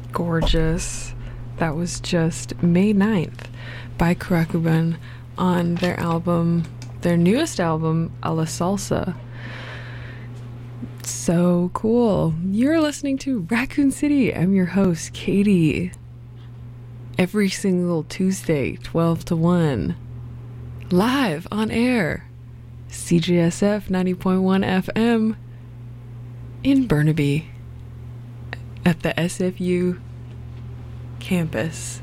Gorgeous. That was just May 9th by Kurakuban on their newest album, A La Salsa. So cool. You're listening to Raccoon City. I'm your host, Katie. Every single Tuesday, 12 to 1. Live on air. CJSF 90.1 FM in Burnaby at the SFU campus.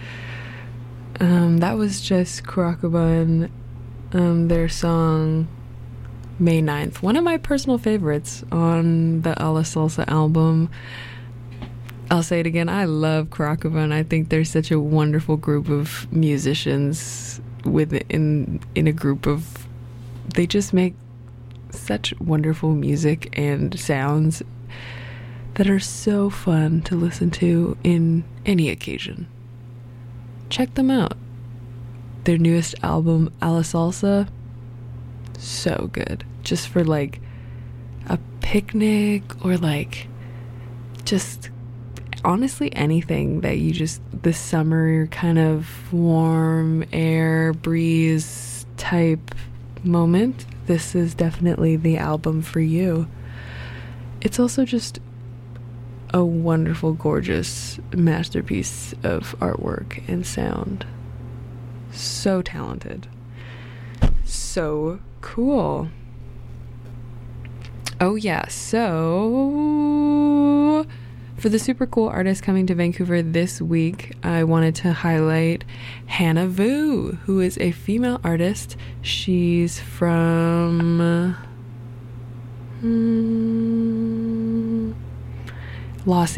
That was just Kurakuban, their song May 9th. One of my personal favorites on the A La Salsa album. I'll say it again, I love Kurakuban. I think they're such a wonderful group of musicians in a group of, they just make such wonderful music and sounds that are so fun to listen to in any occasion. Check them out. Their newest album, A La Salsa, so good. Just for like a picnic or like just honestly anything that you just, this summer kind of warm air breeze type moment, this is definitely the album for you. It's also just a wonderful, gorgeous masterpiece of artwork and sound. So talented. So cool. Oh yeah, so for the super cool artist coming to Vancouver this week, I wanted to highlight Hannah Vu, who is a female artist. She's from Los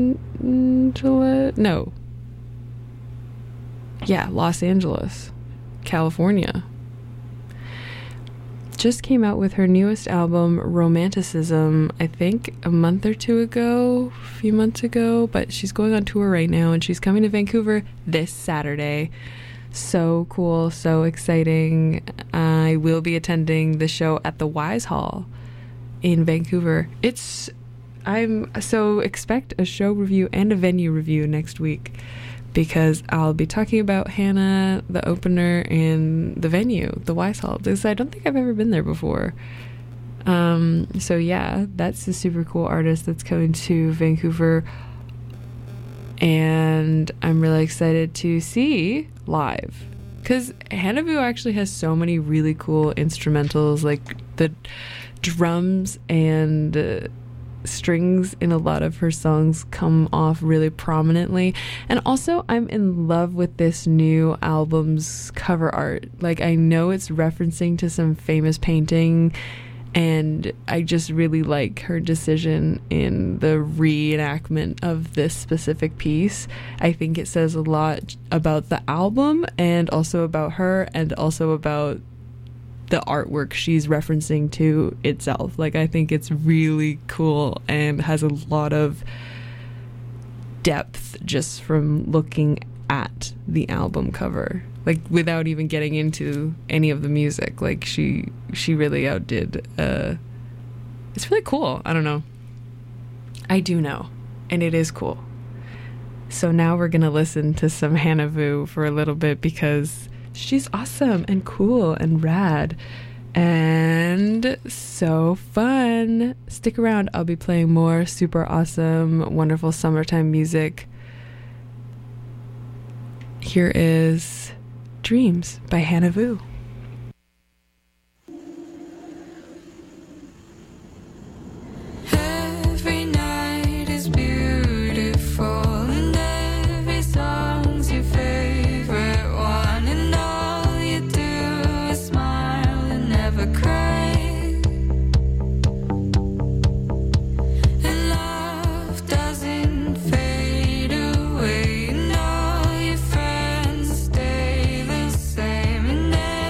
Angeles, California. Just came out with her newest album, Romanticism, I think a few months ago, but she's going on tour right now and she's coming to Vancouver this Saturday. So cool, so exciting. I will be attending the show at the Wise Hall in Vancouver. Expect a show review and a venue review next week, because I'll be talking about Hannah, the opener, and the venue, the Wise Hall, because I don't think I've ever been there before. So yeah, that's a super cool artist that's coming to Vancouver, and I'm really excited to see live, because Hannah Vu actually has so many really cool instrumentals, like the drums and strings in a lot of her songs come off really prominently. And also, I'm in love with this new album's cover art. Like, I know it's referencing to some famous painting, and I just really like her decision in the reenactment of this specific piece. I think it says a lot about the album and also about her and also about the artwork she's referencing to itself. Like, I think it's really cool and has a lot of depth just from looking at the album cover, like without even getting into any of the music. Like, she really outdid. It's really cool. I don't know. I do know, and it is cool. So now we're gonna listen to some Hannah Vu for a little bit, because she's awesome and cool and rad and so fun. Stick around. I'll be playing more super awesome, wonderful summertime music. Here is Dreams by Hannah Vu. Every night is beautiful, and every song's your favorite one, and all you do is smile and never cry. And love doesn't fade away, and all your friends stay the same, and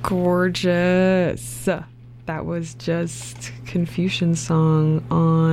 Gorgeous. That was just Confucian song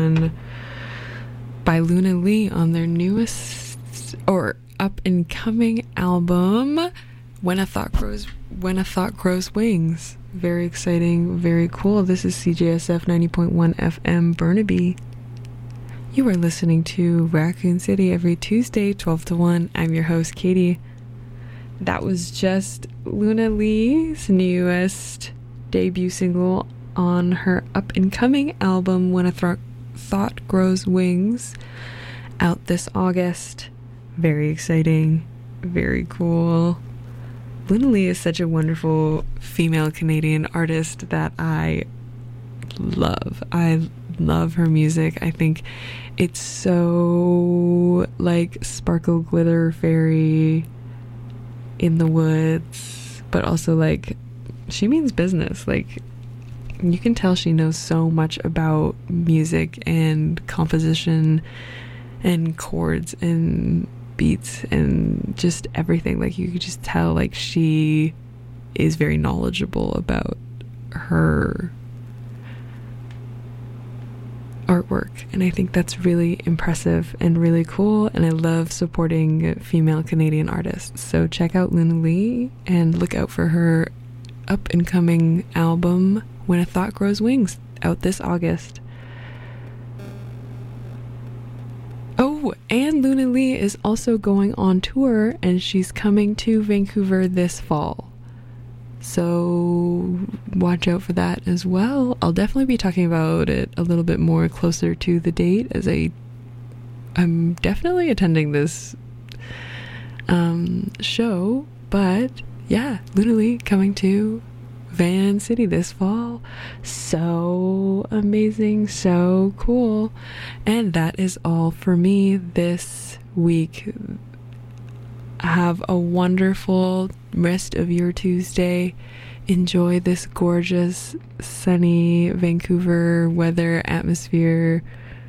by Luna Lee on their newest or up and coming album, When a Thought Grows Wings. Very exciting, very cool. This is CJSF 90.1 FM Burnaby. You are listening to Raccoon City every Tuesday, 12 to 1. I'm your host, Katie. That was just Luna Lee's newest debut single on her up-and-coming album, When a Thought Grows Wings, out this August. Very exciting, very cool. Luna Lee is such a wonderful female Canadian artist that I love. I love her music. I think it's so like sparkle, glitter, fairy in the woods, but also like she means business. Like you can tell she knows so much about music and composition and chords and beats and just everything. Like you could just tell like she is very knowledgeable about her artwork, and I think that's really impressive and really cool, and I love supporting female Canadian artists. So check out Luna Lee and look out for her up and coming album When a Thought Grows Wings, out this August. Oh, and Luna Lee is also going on tour, and she's coming to Vancouver this fall. So watch out for that as well. I'll definitely be talking about it a little bit more closer to the date, as I'm definitely attending this show. But yeah, Luna Lee coming to Van City this fall. So amazing, so cool. And that is all for me this week. Have a wonderful rest of your Tuesday. Enjoy this gorgeous, sunny Vancouver weather, atmosphere.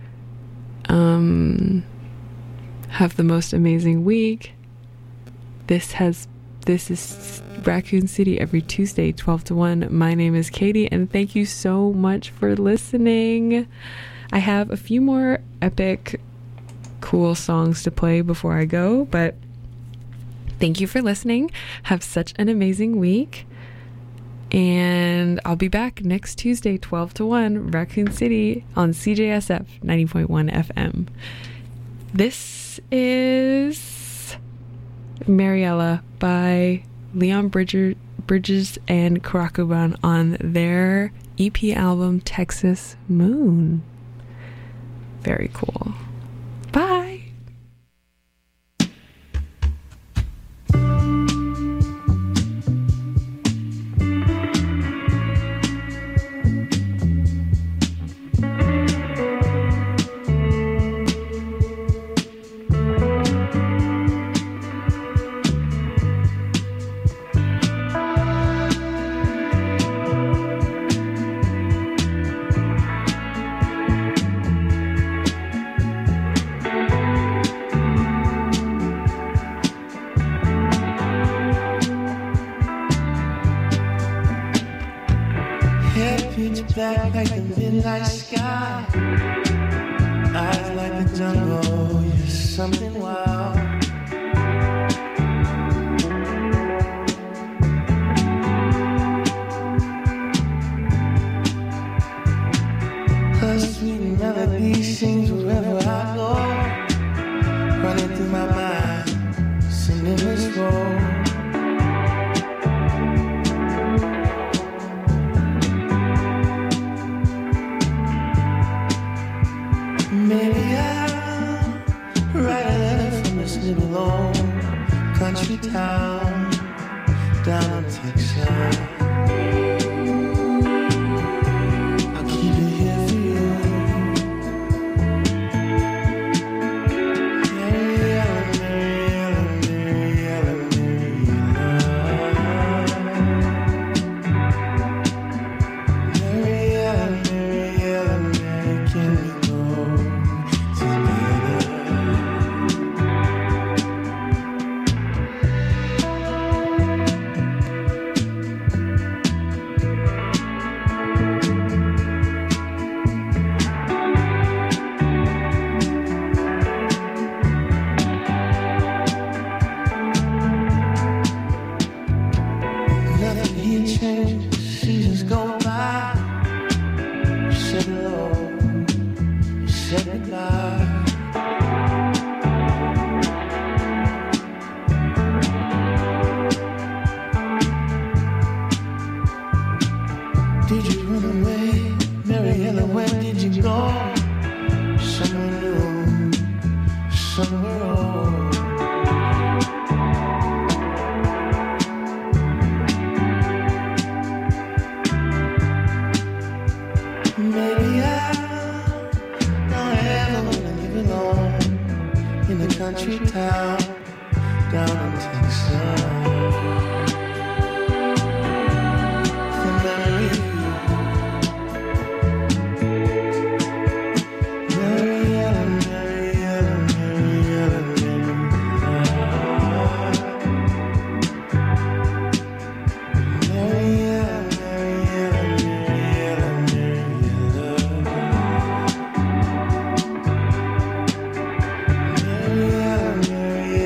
Have the most amazing week. This is Raccoon City every Tuesday, 12 to 1. My name is Katie, and thank you so much for listening. I have a few more epic, cool songs to play before I go, but thank you for listening. Have such an amazing week. And I'll be back next Tuesday, 12 to 1, Raccoon City on CJSF 90.1 FM. This is Mariella by Leon Bridges and Karakuban on their EP album, Texas Moon. Very cool. Bye. Back like the midnight sky, eyes like the jungle, you're something wild. Her sweet melody sings wherever I go, running through my mind, singing this role. Maybe I'll write a letter from this little old country town down in Texas. I'll keep it here for you. nothing he'd change. Seasons go by. Said hello, said goodbye. Did you run away, Mariella? Where did you go? Somewhere new, somewhere old. Maybe I'm not ever gonna live alone in a country town down in Texas. The memory of you, Mariella, Mariella, Mariella, Mariella, Mariella, Mariella, Mariella.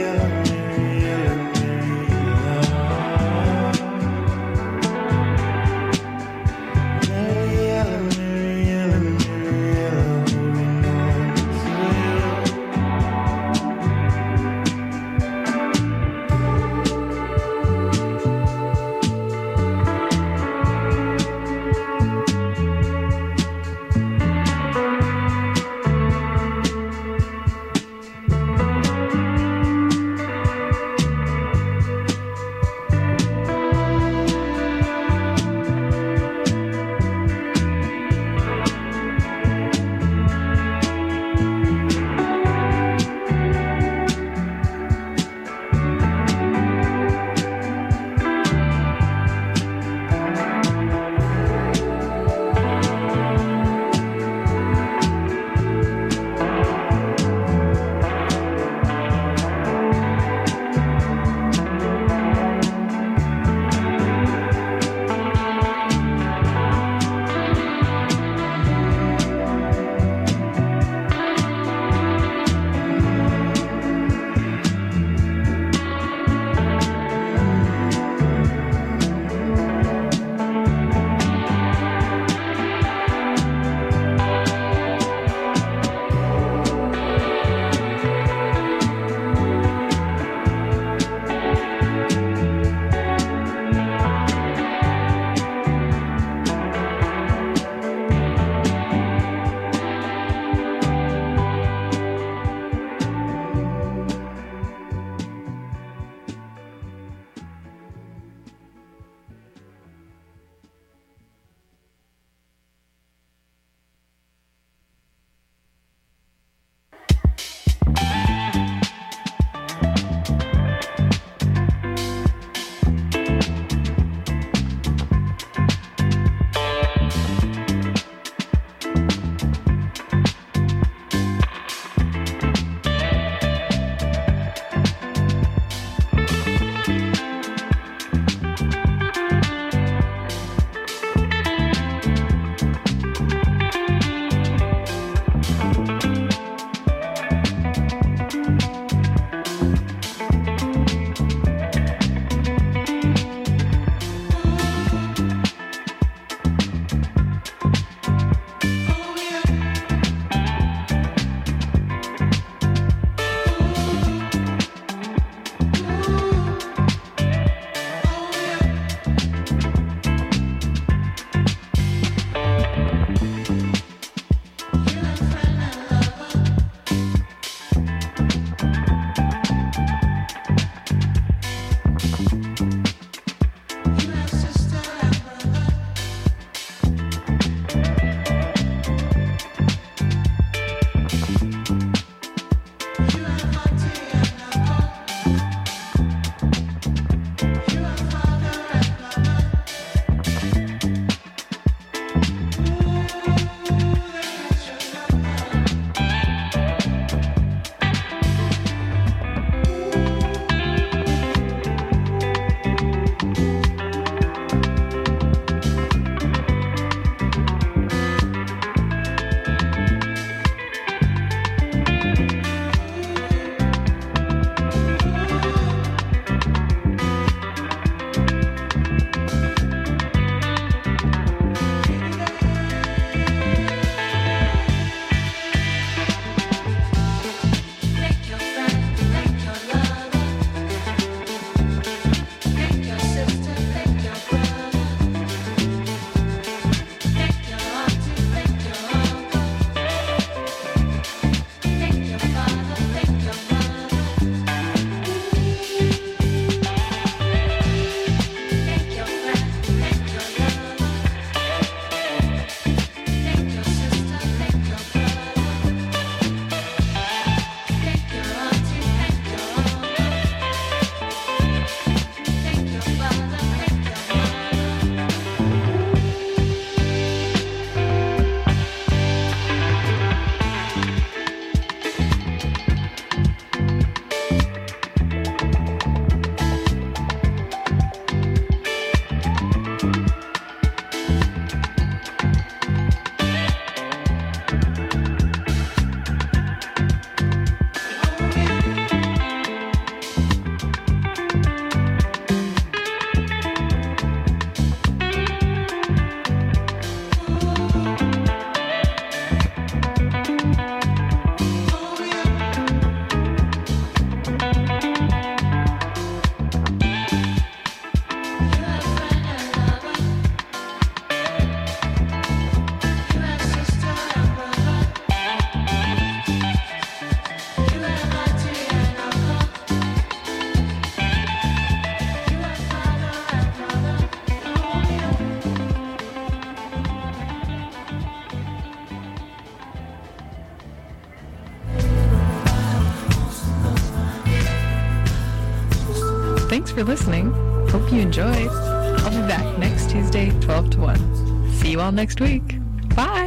for listening. Hope you enjoyed. I'll be back next Tuesday, 12 to 1. See you all next week. Bye!